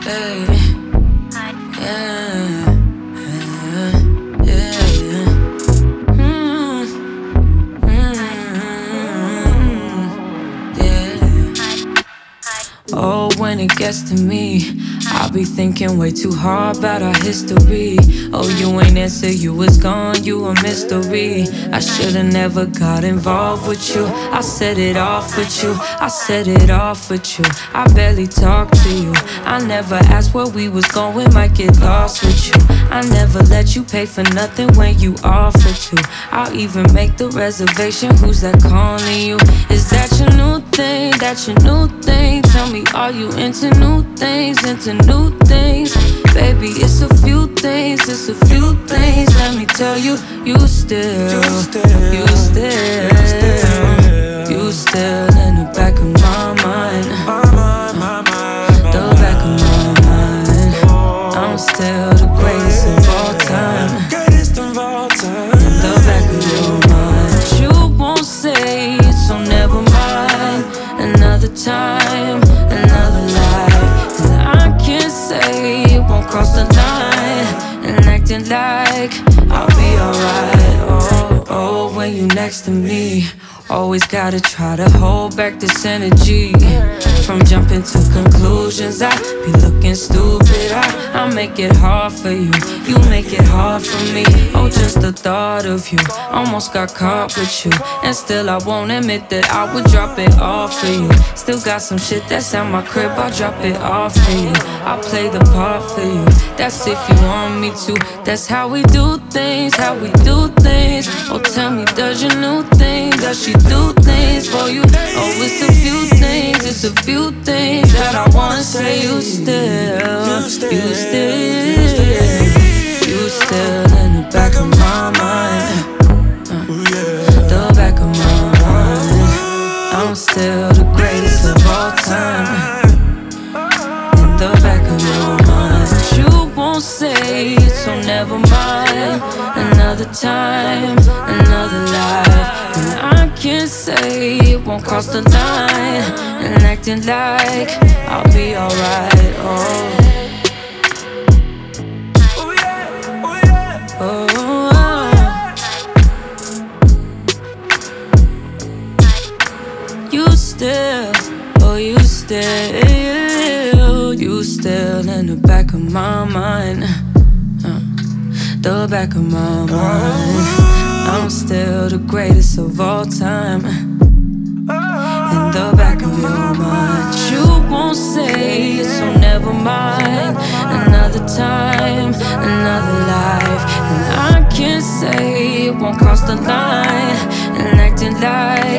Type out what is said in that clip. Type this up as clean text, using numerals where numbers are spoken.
Hey, yeah, yeah, yeah. Yeah. Oh, when it gets to me, I be thinking way too hard about our history. Oh, you ain't answer, you was gone, you a mystery. I should've never got involved with you. I set it off with you, I set it off with you. I barely talk to you, I never asked where we was going, might get lost with you. I never let you pay for nothing when you offered to. I'll even make the reservation, who's that calling you? Is that your new thing, that your new thing? Tell me, are you into new things, into new things? Baby, it's a few things, it's a few things. Let me tell you, you still in the back of my mind. The back of my mind. I'm still the greatest of all time. In the back of your mind. You won't say it, so never mind. Another time, another life. And I can't say it won't cross the line. And acting like I'll be alright. Oh, when you next to me, always gotta try to hold back this energy from jumping to conclusions. I be looking stupid, I make it hard for you, you make it hard for me. Oh, just the thought of you almost got caught with you, and still I won't admit that I would drop it off for you. Still got some shit that's at my crib, I'll drop it off for you. I'll play the part for you, that's if you want me to. That's how we do things, how we do things. Oh, tell me, does your new thing, does she do things for you? Oh, it's a few things, it's a few things that I wanna say. You still in the back of my mind. The back of my mind. I'm still the greatest of all time. In the back of your mind. You won't say it, so never mind. Another time, another life. And I can't say it won't cross the line. And acting like I'll be alright. Oh. You still in the back of my mind. The back of my mind. I'm still the greatest of all time. In the back of your mind. You won't say it, so never mind. Another time, another life. And I can't say it won't cross the line. And acting like